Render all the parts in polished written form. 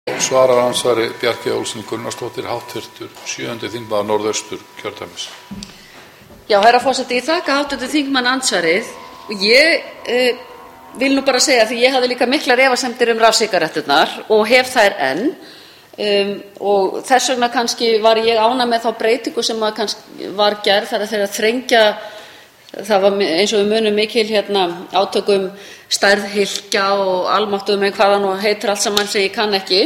Svarar andsvari Bjarkey Olsen Gunnarsdóttir, hv. 7. þingmaður Norðausturkjördæmis. Já, herra forseti, ég þakka hv. þingmann andsvarið. Ég vil nú bara segja, því ég hafði líka miklar efasemdir rafsígaretturnar og hef þær enn, og þess vegna kannski var ég ánægð með þá breytingu sem kannski var gerð, þar að þeirra þrengja. Það var eins og við munum mikil átökum stærð hylkja og almáttugur með hvað það nú heitir allt saman sem ég kann ekki.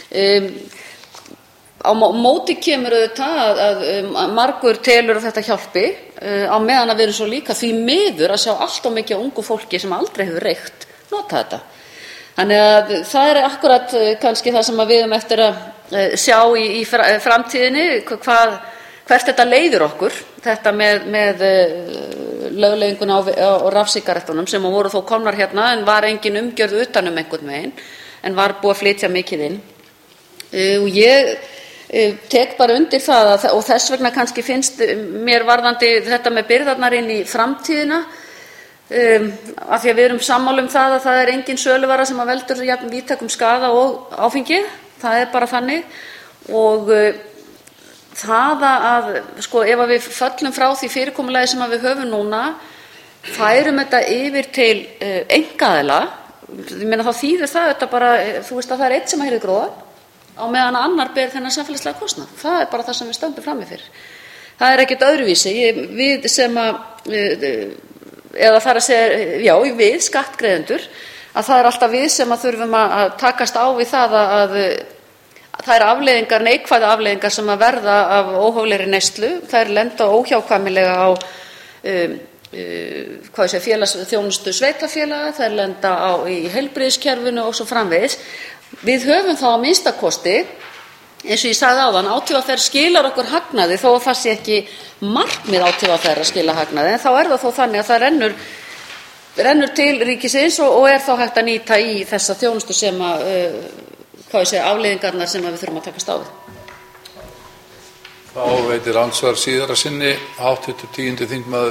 Á móti kemur auðvitað að margur telur að þetta hjálpi, á meðan að við erum svo líka því miður að sjá allt of mikið af ungu fólki sem aldrei hefur reykt nota þetta. Þannig að það er akkúrat kannski það sem við höfum eftir að sjá í framtíðinni, hvert þetta leiðir okkur, þetta með lögleiðinguna á rafsígarettunum sem voru þó komnar hérna en var engin umgjörð utan einhvern veginn, en var búið að flytja mikið inn. Og ég tek bara undir það og þess vegna kannski finnst mér varðandi þetta með byrðarnar inn í framtíðina, af því að við erum sammála það að það er engin söluvara sem veldur jafn víðtækum skaða og áfengið, það er bara þannig. Og það að ef við föllum frá því fyrirkomulagi sem við höfum núna, færum þetta yfir til einkaaðila, ég meina þá þýðir það þetta bara, þú veist að það er einn sem hirðir gróðann á meðan annar ber þennan samfélagslega kostnað. Það er bara það sem við stöndum frammi fyrir. Það er ekkert öðruvísi. Við sem eða þar að segja, já, við skattgreiðendur, að það er alltaf við sem þurfum að takast á við það að það eru afleiðingar, neikvæðu afleiðingar sem verða af óhóflegri neyslu. Þær lenda óhjákvæmilega á félagsþjónustu sveitarfélaga, þær lenda í heilbrigðiskerfinu og svo framvegis. Við höfum þá að minnsta kosti, eins og ég sagði áðan, ÁTVR skilar okkur hagnaði, þó að það sé ekki markmið ÁTVR að skila hagnaði, en þá er það þó þannig að það rennur til ríkisins og er þá hægt að nýta í þessa þjónustu sem afleiðingarnar sem við þurfum að takast á við. Þá veitir andsvar síðara sinni hv. 10. þingmaður